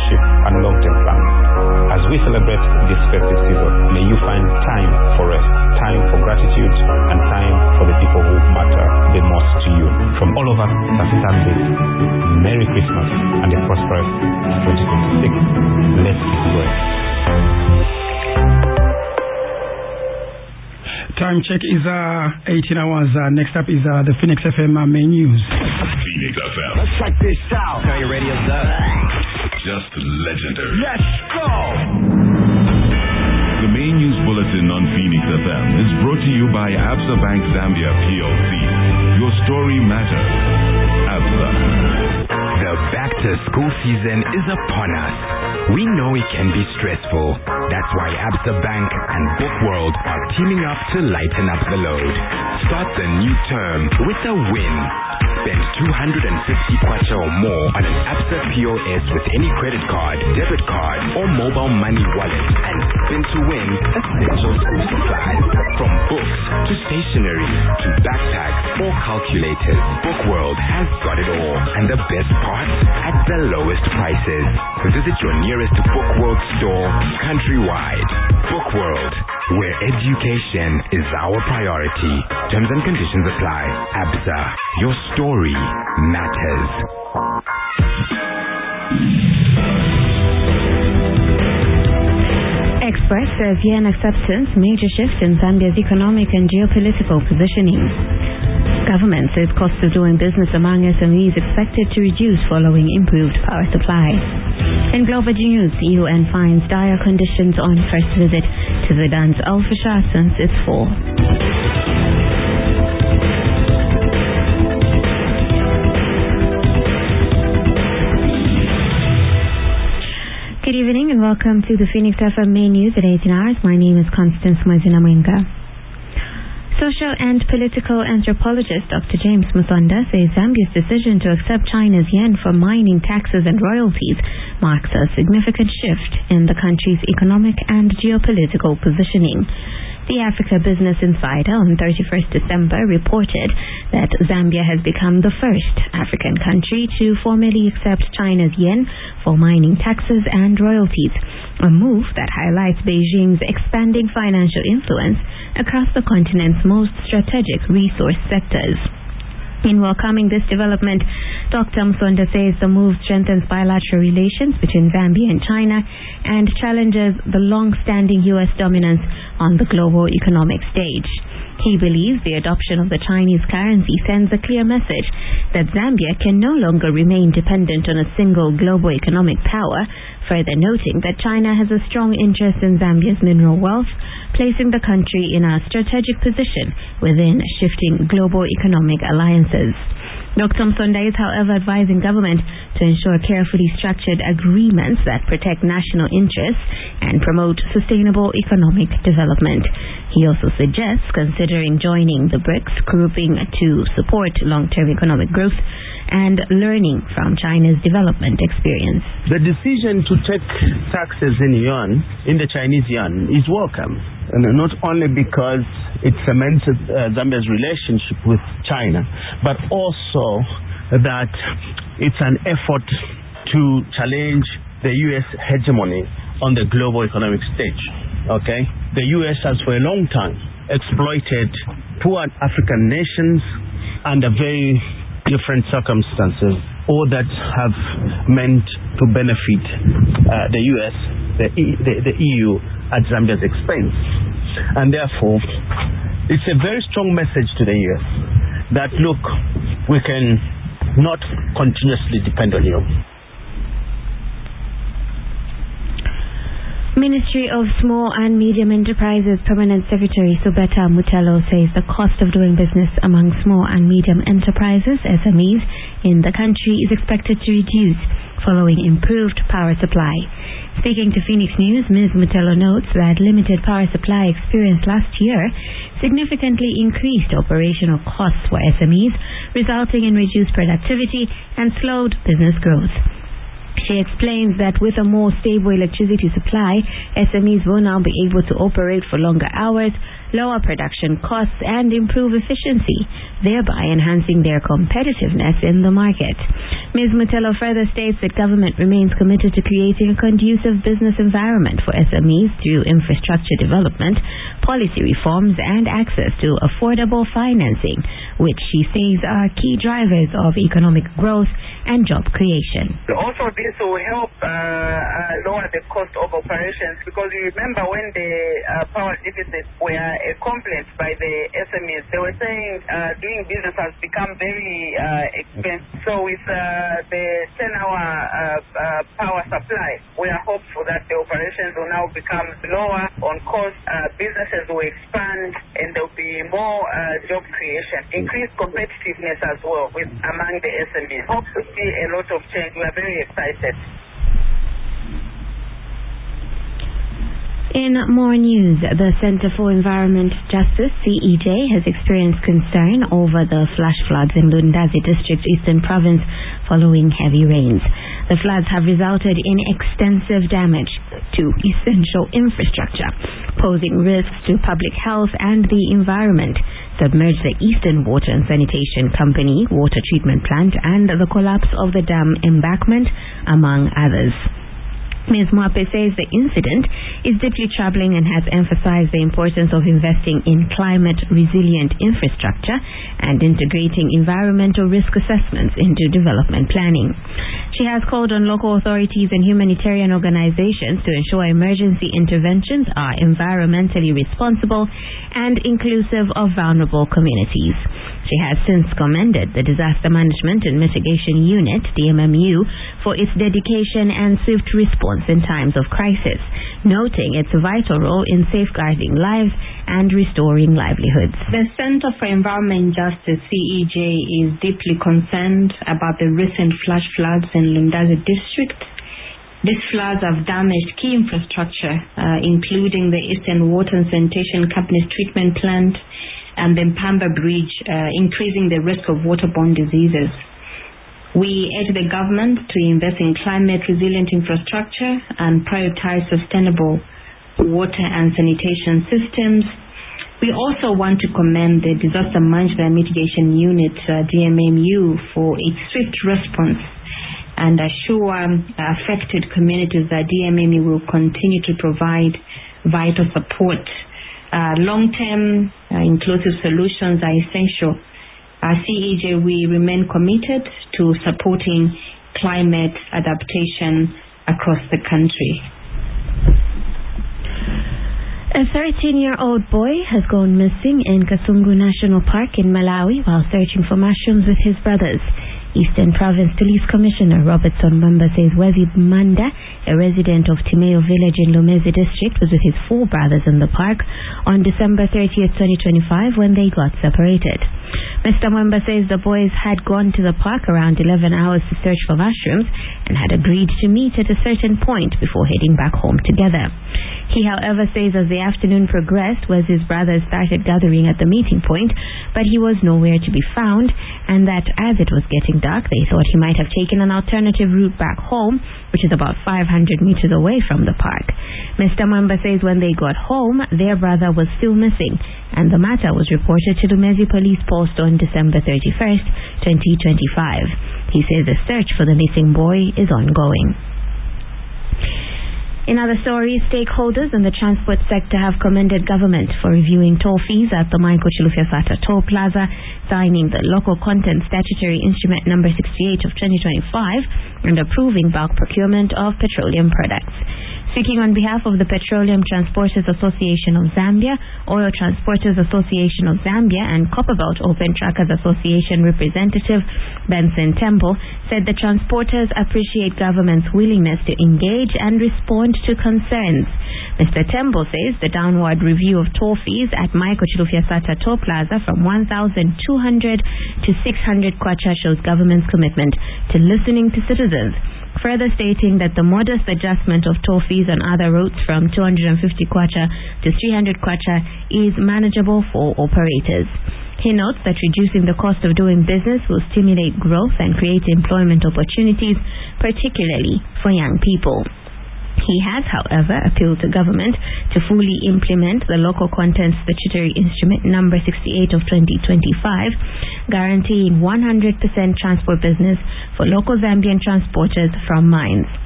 leadership and long-term plans. As we celebrate this festive season, may you find time for rest, time for gratitude, and time for the people who matter the most to you. From all of us at Stanbic, Merry Christmas and a prosperous 2026. Let's keep going. Time check is 18 hours. Next up is the Phoenix FM main news. Phoenix FM. Let's check this out. Turn your radios up. Just legendary. Let's go. The main news bulletin on Phoenix FM is brought to you by Absa Bank Zambia PLC. Your story matters. Absa. The back-to-school season is upon us. We know it can be stressful. That's why Absa Bank and Bookworld are teaming up to lighten up the load. Start the new term with a win. Spend 250 kwacha or more on an Absa POS with any credit card, debit card, or mobile money wallet and spin to win essential school supplies. From books to stationery to backpacks or calculators, Bookworld has got it all. And the best part? At the lowest prices. Visit your nearest Bookworld store countrywide. Bookworld, where education is our priority. Terms and conditions apply. Absa, your story matters. Experts says yen acceptance major shift in Zambia's economic and geopolitical positioning. Government says cost of doing business among SMEs expected to reduce following improved power supply. In global news, UN finds dire conditions on first visit to Sudan's Al-Fasher since its fall. Good evening and welcome to the Phoenix FM main news at 18 hours. My name is Constance Mwazina-Mwenga. Social and political anthropologist Dr. James Musonda says Zambia's decision to accept China's yen for mining taxes and royalties marks a significant shift in the country's economic and geopolitical positioning. The Africa Business Insider on 31st December reported that Zambia has become the first African country to formally accept China's yen for mining taxes and royalties, a move that highlights Beijing's expanding financial influence across the continent's most strategic resource sectors. In welcoming this development, Dr. Musonda says the move strengthens bilateral relations between Zambia and China and challenges the long-standing U.S. dominance on the global economic stage. He believes the adoption of the Chinese currency sends a clear message that Zambia can no longer remain dependent on a single global economic power, further noting that China has a strong interest in Zambia's mineral wealth, placing the country in a strategic position within shifting global economic alliances. Dr. Musonda is, however, advising government to ensure carefully structured agreements that protect national interests and promote sustainable economic development. He also suggests considering joining the BRICS grouping to support long-term economic growth and learning from China's development experience. The decision to take taxes in yuan, in the Chinese yuan, is welcome. And not only because it cements Zambia's relationship with China, but also that it's an effort to challenge the U.S. hegemony on the global economic stage. Okay? The U.S. has for a long time exploited poor African nations under very different circumstances, all that have meant to benefit the U.S., the EU at Zambia's expense. And therefore, it's a very strong message to the U.S. that, look, we can not continuously depend on you. Ministry of Small and Medium Enterprises Permanent Secretary Subeta Mutelo says the cost of doing business among small and medium enterprises, SMEs, in the country is expected to reduce following improved power supply. Speaking to Phoenix News, Ms. Mutelo notes that limited power supply experienced last year significantly increased operational costs for SMEs, resulting in reduced productivity and slowed business growth. She explains that with a more stable electricity supply, SMEs will now be able to operate for longer hours, lower production costs, and improve efficiency, thereby enhancing their competitiveness in the market. Ms. Mutello further states that government remains committed to creating a conducive business environment for SMEs through infrastructure development, policy reforms, and access to affordable financing, which she says are key drivers of economic growth and job creation. Also, this will help lower the cost of operations, because you remember when the power deficits were a complaint by the SMEs, they were saying doing business has become very expensive. So with the 10-hour power supply, we are hopeful that the operations will now become lower on cost, businesses will expand, and there will be more job creation, increased competitiveness as well among the SMEs. Hope to see a lot of change. We are very excited. In more news, the Center for Environment Justice, CEJ, has experienced concern over the flash floods in Lundazi District, Eastern Province, following heavy rains. The floods have resulted in extensive damage to essential infrastructure, posing risks to public health and the environment, submerged the Eastern Water and Sanitation Company water treatment plant, and the collapse of the dam embankment, among others. Ms. Mwape says the incident is deeply troubling and has emphasized the importance of investing in climate-resilient infrastructure and integrating environmental risk assessments into development planning. She has called on local authorities and humanitarian organizations to ensure emergency interventions are environmentally responsible and inclusive of vulnerable communities. She has since commended the Disaster Management and Mitigation Unit, DMMU, for its dedication and swift response in times of crisis, noting its vital role in safeguarding lives and restoring livelihoods. The Center for Environment Justice, CEJ, is deeply concerned about the recent flash floods in Lundazi District. These floods have damaged key infrastructure, including the Eastern Water and Sanitation Company's treatment plant and the Mpamba Bridge, increasing the risk of waterborne diseases. We urge the government to invest in climate-resilient infrastructure and prioritize sustainable water and sanitation systems. We also want to commend the Disaster Management and Mitigation Unit, DMMU, for its swift response and assure affected communities that DMMU will continue to provide vital support. Long-term inclusive solutions are essential. At CEJ, we remain committed to supporting climate adaptation across the country. A 13-year-old boy has gone missing in Kasungu National Park in Malawi while searching for mushrooms with his brothers. Eastern Province Police Commissioner Robertson Mbamba says Wezi Manda, a resident of Timeo Village in Lumezi District, was with his 4 brothers in the park on December 30th, 2025 when they got separated. Mr. Mwemba says the boys had gone to the park around 11 hours to search for mushrooms and had agreed to meet at a certain point before heading back home together. He, however, says as the afternoon progressed, Wezi's brothers started gathering at the meeting point, but he was nowhere to be found, and that as it was getting dark, they thought he might have taken an alternative route back home, which is about 500 meters away from the park. Mr. Mwemba says when they got home, their brother was still missing, and the matter was reported to Lumezi Police Post on December 31st, 2025. He says the search for the missing boy is ongoing. In other stories, stakeholders in the transport sector have commended government for reviewing toll fees at the Michael Chilufya Sata Toll Plaza, signing the Local Content Statutory Instrument No. 68 of 2025 and approving bulk procurement of petroleum products. Speaking on behalf of the Petroleum Transporters Association of Zambia, Oil Transporters Association of Zambia, and Copperbelt Open Trackers Association representative Benson Temple said the transporters appreciate government's willingness to engage and respond to concerns. Mr. Temple says the downward review of toll fees at Michael Chilufya Sata Toll Plaza from 1,200 to 600 kwacha shows government's commitment to listening to citizens, further stating that the modest adjustment of toll fees on other routes from 250 kwacha to 300 kwacha is manageable for operators. He notes that reducing the cost of doing business will stimulate growth and create employment opportunities, particularly for young people. He has, however, appealed to government to fully implement the Local Content Statutory Instrument number 68 of 2025, guaranteeing 100% transport business for local Zambian transporters from mines.